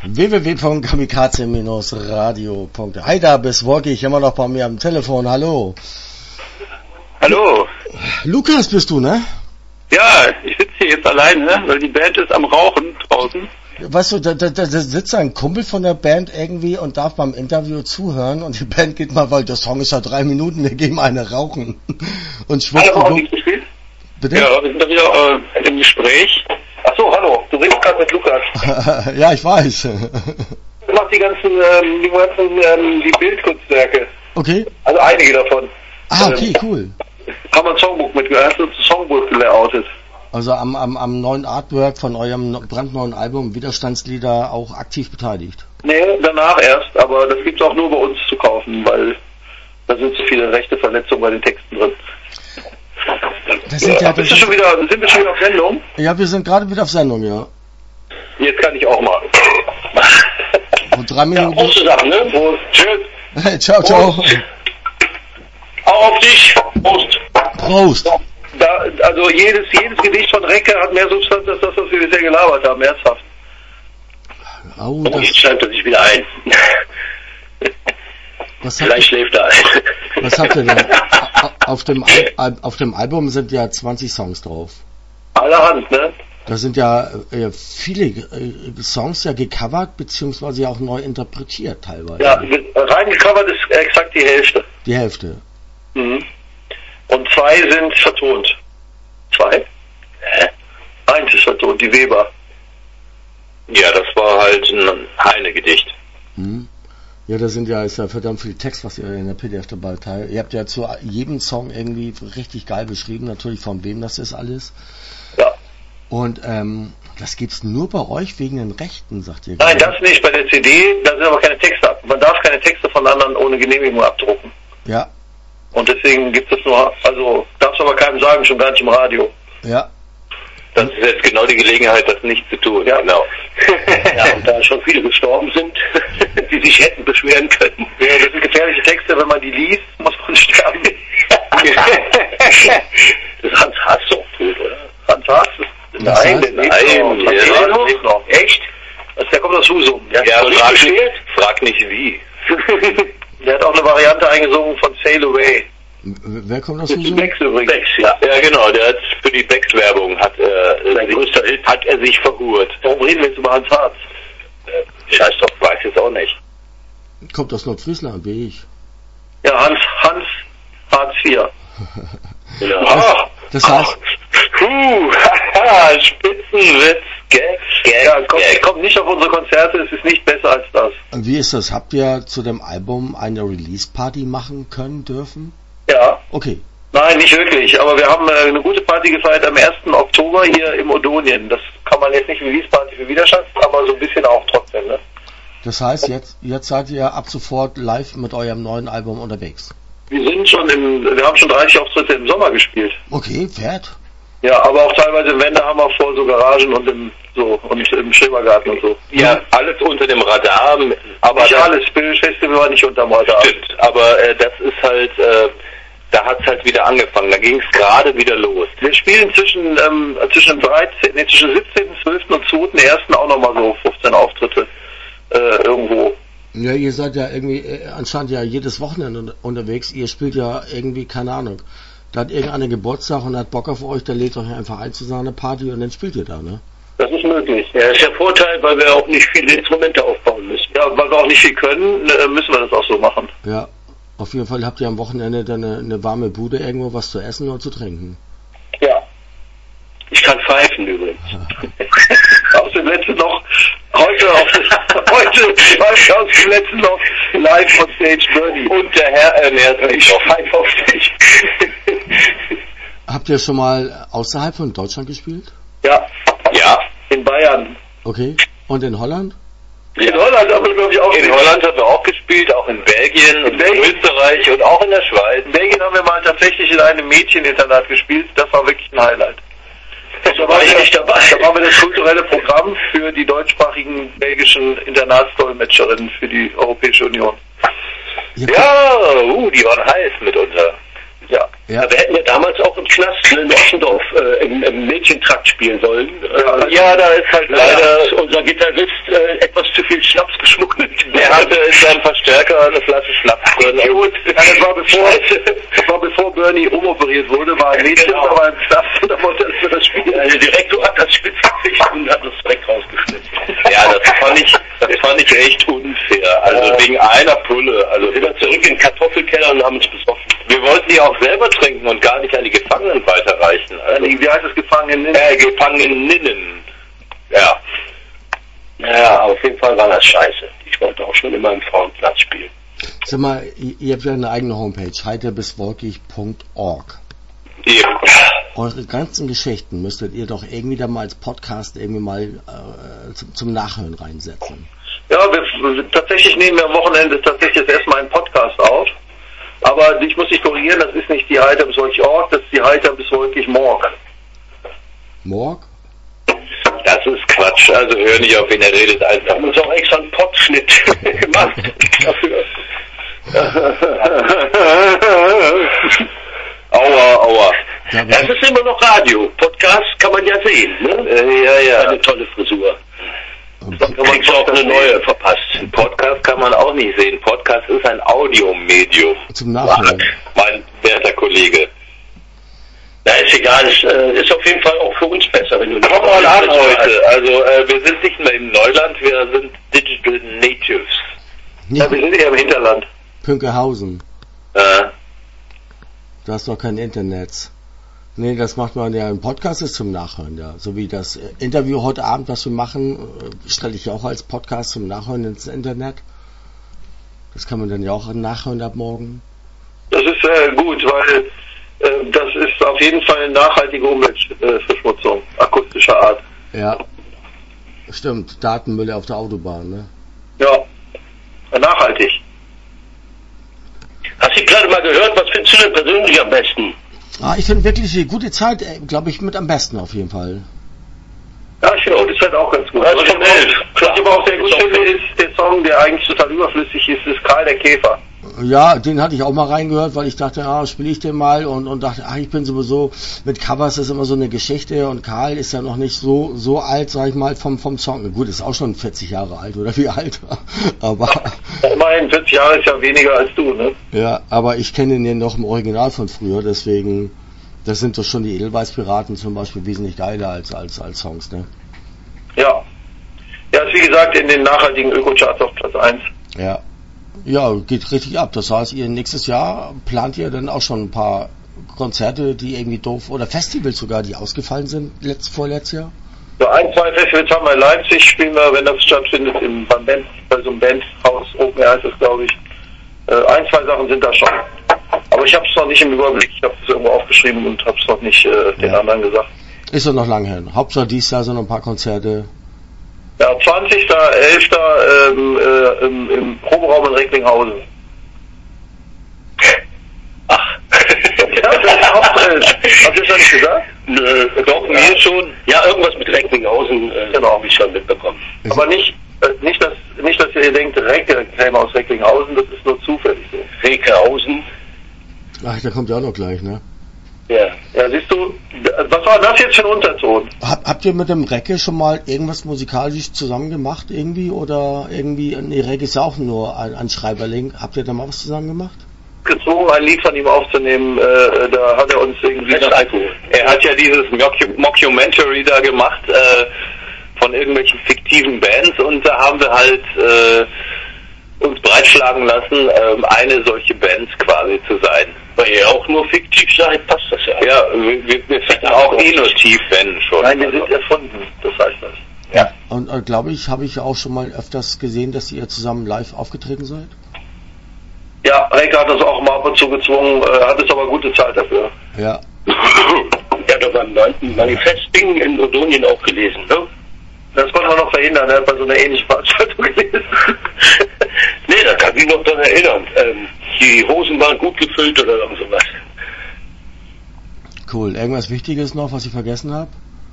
www.kamikaze-radio.de. Hi, da bist Wolkig, immer noch bei mir am Telefon. Hallo. Hallo. Lukas bist du, ne? Ja, ich sitze hier jetzt alleine, weil die Band ist am Rauchen draußen. Weißt du, da sitzt ein Kumpel von der Band irgendwie und darf beim Interview zuhören und die Band geht mal, weil der Song ist ja 3 Minuten, wir gehen eine rauchen. Und schwuppt. Hallo, auch nicht gespielt? Bitte? Ja, wir sind da wieder im Gespräch. Achso, hallo, du redest gerade mit Lukas. Ja, ich weiß. Du machst die Bildkunstwerke. Okay. Also einige davon. Ah, okay, cool. Haben wir ein Songbook mitgehört und das Songbook gelayoutet. Also am neuen Artwork von eurem brandneuen Album Widerstandslieder auch aktiv beteiligt? Nee, danach erst, aber das gibt's auch nur bei uns zu kaufen, weil da sind so viele rechte Verletzungen bei den Texten drin. Sind wir schon wieder auf Sendung? Ja, wir sind gerade wieder auf Sendung, ja. Jetzt kann ich auch mal. Und 3 Minuten. Ja, Prost zusammen, ne? Prost. Tschüss. Hey, ciao, ciao. Prost. Auch auf dich. Prost. Prost. Also jedes Gedicht von Recke hat mehr Substanz als das, was wir bisher gelabert haben, ernsthaft. Oh, jetzt schreibt er sich wieder ein. Vielleicht schläft er ein. Was habt ihr denn? Auf dem Album sind ja 20 Songs drauf. Allerhand, ne? Da sind ja viele Songs ja gecovert, beziehungsweise auch neu interpretiert teilweise. Ja, rein gecovert ist exakt die Hälfte. Die Hälfte. Mhm. Und 2 sind vertont. 2? Eins ist vertont, die Weber. Ja, das war halt ein Heine-Gedicht. Mhm. Ja, ist ja verdammt viel Text, was ihr in der PDF dabei teilt. Ihr habt ja zu jedem Song irgendwie richtig geil beschrieben, natürlich von wem das ist alles. Ja. Und das gibt's nur bei euch wegen den Rechten, sagt ihr. Nein, das nicht. Bei der CD, da sind aber keine Texte ab. Man darf keine Texte von anderen ohne Genehmigung abdrucken. Ja. Und deswegen gibt es nur, also darfst du aber keinem sagen, schon gar nicht im Radio. Ja. Das ist jetzt genau die Gelegenheit, das nicht zu tun. Ja, genau. Ja, und da schon viele gestorben sind, die sich hätten beschweren können. Ja, das sind gefährliche Texte, wenn man die liest, muss man sterben. Das ist Hans Haas doch tot, oder? Hans Haas? Nein, der lebt noch. Echt? Also der kommt aus Husum. Ja, frag nicht wie. Der hat auch eine Variante eingesungen von Sail Away. Wer kommt aus Husum? Becks übrigens. Becks, ja. Ja, genau, der hat für die Becks-Werbung hat er sich verhurt. Warum reden wir jetzt über Hans Harz? Scheiß doch, weiß jetzt auch nicht. Kommt aus Nordfriesland, wie ich. Ja, Hans Harz IV. Ja. Das heißt... Spitzenwitz, Gag. Ja, kommt nicht auf unsere Konzerte, es ist nicht besser als das. Wie ist das? Habt ihr zu dem Album eine Release-Party machen können, dürfen? Ja. Okay. Nein, nicht wirklich, aber wir haben eine gute Party gefeiert am 1. Oktober hier im Odonien. Das kann man jetzt nicht Release-Party für Widerstand, aber so ein bisschen auch trotzdem, ne? Das heißt, jetzt seid ihr ab sofort live mit eurem neuen Album unterwegs? Wir haben schon 30 Auftritte im Sommer gespielt. Okay, fährt. Ja, aber auch teilweise im Wende haben wir vor so Garagen und im Schrebergarten und so. Ja, alles unter dem Radar, aber nicht alles. Spirit Festival war nicht unterm Radar. Stimmt, aber das ist halt, da hat es halt wieder angefangen. Da ging es gerade wieder los. Wir spielen zwischen 17.12. und 2.1. auch nochmal so 15 Auftritte irgendwo. Ja, ihr seid ja irgendwie anscheinend ja jedes Wochenende unterwegs. Ihr spielt ja irgendwie, keine Ahnung. Da hat irgendeiner Geburtstag und hat Bock auf euch, der lädt euch einfach ein zu seiner Party und dann spielt ihr da, ne? Das ist möglich. Ja, das ist der Vorteil, weil wir auch nicht viele Instrumente aufbauen müssen. Ja, weil wir auch nicht viel können, müssen wir das auch so machen. Ja, auf jeden Fall habt ihr am Wochenende dann eine warme Bude, irgendwo was zu essen und zu trinken. Ja. Ich kann pfeifen übrigens. Aus dem letzten noch, heute aus dem letzten noch live on stage Bernie. Und der Herr ernährt sich noch pfeife auf dich. Habt ihr schon mal außerhalb von Deutschland gespielt? Ja. Ja. In Bayern. Okay. Und in Holland? In Holland haben wir, glaube ich, auch gespielt. In Holland haben wir auch gespielt, auch in Belgien, in Österreich und auch in der Schweiz. In Belgien haben wir mal tatsächlich in einem Mädcheninternat gespielt. Das war wirklich ein Highlight. Da war ich nicht dabei. Da waren wir das kulturelle Programm für die deutschsprachigen belgischen Internatsdolmetscherinnen für die Europäische Union. Ja, die waren heiß mitunter. Ja. Wir hätten ja damals auch im Knast in Oschendorf im Mädchentrakt spielen sollen. Ja, da ist halt leider unser Gitarrist etwas zu viel Schnaps geschmuggelt. Der hatte in seinem Verstärker eine Flasche Schnaps drin. Gut, das war bevor Bernie umoperiert wurde, war ein Mädchen, aber im Knast und da wollte er das spielen. Der Direktor hat das spitzig und hat das direkt rausgeschnitten. Ja, das fand ich echt unfair. Also wegen einer Pulle. Also wir sind zurück in den Kartoffelkeller und haben uns besoffen. Wir wollten die auch selber trinken und gar nicht an die Gefangenen weiterreichen. Also, wie heißt es, Gefangenen? Gefangeninnen. Ja. Ja, auf jeden Fall war das scheiße. Ich wollte auch schon immer im Frauenplatz spielen. Sag mal, ihr habt ja eine eigene Homepage, heiterbiswolkig.org. Ja. Eure ganzen Geschichten müsstet ihr doch irgendwie da mal als Podcast irgendwie mal zum Nachhören reinsetzen. Ja, tatsächlich nehmen wir am Wochenende tatsächlich jetzt erstmal einen Podcast auf. Aber ich muss dich korrigieren, das ist nicht die Heiter bis Wolkig Org, das ist die Heiter bis Wolkig Morg. Morg? Das ist Quatsch, also hör nicht auf, wen er redet einfach. Wir haben uns auch extra einen Podschnitt gemacht dafür. Aua. Das ist immer noch Radio. Podcast kann man ja sehen, ne? Ja. Eine tolle Frisur. Dann kann man auch eine neue verpasst. Ein Podcast kann man auch nicht sehen. Podcast ist ein Audiomedium. Zum Nachhören. Mein werter Kollege. Na, ist egal, ist auf jeden Fall auch für uns besser, wenn du nicht... Komm mal an heute. Also, wir sind nicht mehr im Neuland, wir sind Digital Natives. Ja, wir sind eher im Hinterland. Pünkelhausen. Du hast doch kein Internet. Nee, das macht man ja, ein Podcast ist zum Nachhören, ja. So wie das Interview heute Abend, was wir machen, stelle ich auch als Podcast zum Nachhören ins Internet. Das kann man dann ja auch nachhören ab morgen. Das ist gut, weil das ist auf jeden Fall eine nachhaltige Umweltverschmutzung, akustischer Art. Ja, stimmt. Datenmüll auf der Autobahn, ne? Ja, nachhaltig. Hast du gerade mal gehört, was findest du denn persönlich am besten? Ich finde wirklich eine gute Zeit, glaube ich, mit am besten auf jeden Fall. Ja, ich finde gute Zeit auch ganz gut. Was ich aber auch sehr gut finde, ist der Song, der eigentlich total überflüssig ist Karl der Käfer. Ja, den hatte ich auch mal reingehört, weil ich dachte, spiele ich den mal und dachte, ich bin sowieso, mit Covers ist immer so eine Geschichte und Karl ist ja noch nicht so alt, sag ich mal, vom Song. Gut, ist auch schon 40 Jahre alt, oder wie alt? Aber... Immerhin 40 Jahre ist ja weniger als du, ne? Ja, aber ich kenne den ja noch im Original von früher, deswegen, das sind doch schon die Edelweiß-Piraten zum Beispiel wesentlich geiler als Songs, ne? Ja. Ja, ist wie gesagt in den nachhaltigen Öko-Charts auf Platz 1. Ja. Ja, geht richtig ab. Das heißt, ihr nächstes Jahr plant ihr dann auch schon ein paar Konzerte, die irgendwie doof, oder Festivals sogar, die ausgefallen sind vorletztes Jahr? So 1, 2 Festivals haben wir in Leipzig, spielen wir, wenn das stattfindet, bei so einem Bandhaus, Open Air heißt das, glaube ich. 1, 2 Sachen sind da schon. Aber ich habe es noch nicht im Überblick, ich habe es irgendwo aufgeschrieben und habe es noch nicht den anderen gesagt. Ist doch noch lange hin. Hauptsache dieses Jahr sind noch ein paar Konzerte. Ja, 20.11. Im Proberaum in Recklinghausen. Ach. Ja, das ist auch drin. Hast du das noch nicht gesagt? Nö, doch, mir schon. Ja, irgendwas mit Recklinghausen, genau, habe ich schon mitbekommen. Aber nicht, dass ihr denkt, Recke käme aus Recklinghausen, das ist nur zufällig so. Recklinghausen. Ach, der kommt ja auch noch gleich, ne? Ja, siehst du, was war das jetzt für ein Unterton? Habt ihr mit dem Recke schon mal irgendwas musikalisch zusammen gemacht irgendwie? Oder irgendwie, nee, Recke ist ja auch nur ein Schreiberling. Habt ihr da mal was zusammen gemacht? Gezwungen, ein Lied von ihm aufzunehmen, da hat er uns irgendwie... Er hat ja dieses Mockumentary da gemacht, von irgendwelchen fiktiven Bands, und da haben wir halt uns breitschlagen lassen, eine solche Band quasi zu sein. Weil ihr auch nur fiktiv seid, passt das ja. Ja, wir finden auch innovativ, wenn schon. Nein, wir sind erfunden, das heißt das. Ja. Und glaube ich, habe ich auch schon mal öfters gesehen, dass ihr zusammen live aufgetreten seid? Ja, Recke hat uns auch mal ab und zu gezwungen, hat es aber gute Zeit dafür. Ja. Ja, da beim 9. Manifest-Ding in Odonien auch gelesen, ne? Das konnte man noch verhindern, er hat bei so einer ähnlichen Veranstaltung gelesen. Nee, da kann ich mich noch daran erinnern. Die Hosen waren gut gefüllt oder irgend sowas. Cool. Irgendwas Wichtiges noch, was ich vergessen habe?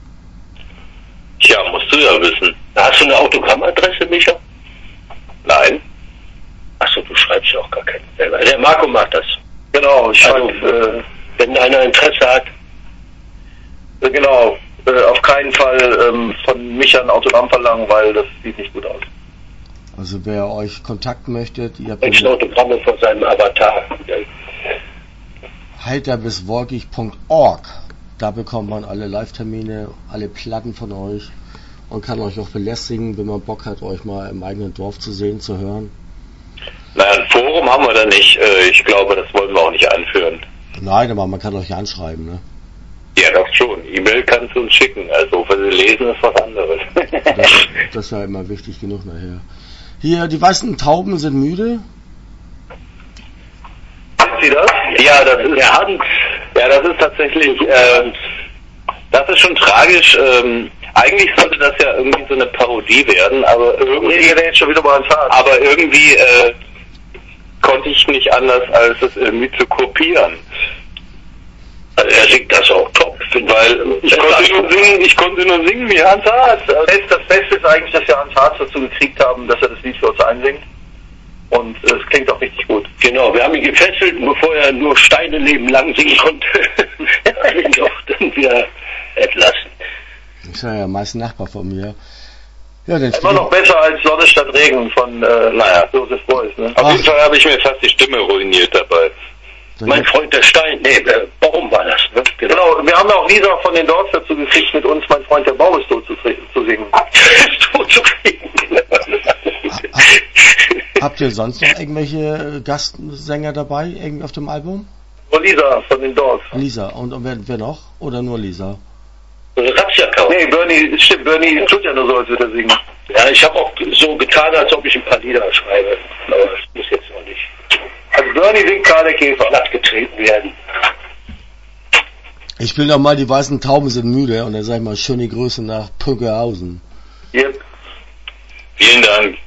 Tja, musst du ja wissen. Hast du eine Autogrammadresse, Micha? Nein. Achso, du schreibst ja auch gar keine selber. Der Marco macht das. Genau. Genau, ich schreibe, wenn einer Interesse hat. Genau, auf keinen Fall von mich ein Autogramm verlangen, weil das sieht nicht gut aus. Also wer euch kontakten möchte, ihr habt Autogramme von seinem Avatar. heiterbiswolkig.org. Da bekommt man alle Live-Termine, alle Platten von euch und kann euch auch belästigen, wenn man Bock hat, euch mal im eigenen Dorf zu sehen, zu hören. Naja, ein Forum haben wir da nicht. Ich glaube, das wollen wir auch nicht einführen. Nein, aber man kann euch ja anschreiben, ne? Ja, das schon. E-Mail kannst du uns schicken. Also, wenn sie lesen, ist was anderes. Das ist ja immer wichtig genug nachher. Hier, die weißen Tauben sind müde. Sind Sie das? Ja, das ist der Hans. Ja, das ist tatsächlich, das ist schon tragisch. Eigentlich sollte das ja irgendwie so eine Parodie werden, aber irgendwie jetzt schon wieder mal ans Hart. Aber irgendwie konnte ich nicht anders, als es irgendwie zu kopieren. Also er singt das auch top, weil ich konnte nur singen wie Hans Hartz. Das Beste ist eigentlich, dass wir Hans Hartz dazu gekriegt haben, dass er das Lied für uns einsingt. Und es klingt auch richtig gut. Genau, wir haben ihn gefesselt, bevor er nur Steine nebenlang singen konnte. Er hat ihn doch dann wieder entlassen. Ist ja der meiste Nachbar von mir. Ja, dann immer noch besser als Sonne statt Regen von Joseph Beuys. Ne? Auf jeden Fall habe ich mir fast die Stimme ruiniert dabei. Mein Freund der Stein, Baum war das, ne? Genau, wir haben auch Lisa von den Dorts dazu gekriegt, mit uns Mein Freund der Baum ist tot zu singen. Habt ihr sonst noch irgendwelche Gastsänger dabei, irgendwie auf dem Album? Nur Lisa von den Dorts. Lisa, und wer noch? Oder nur Lisa? Razzia-Kau. Nee, Bernie tut ja nur so, als würde er singen. Ja, ich habe auch so getan, als ob ich ein paar Lieder schreibe, aber das muss jetzt noch nicht. Also Bernie singt Karl der Käfer. Platt getreten werden. Ich will noch mal, die weißen Tauben sind müde und dann sag ich mal schöne Grüße nach Pöckerhausen. Yep. Vielen Dank.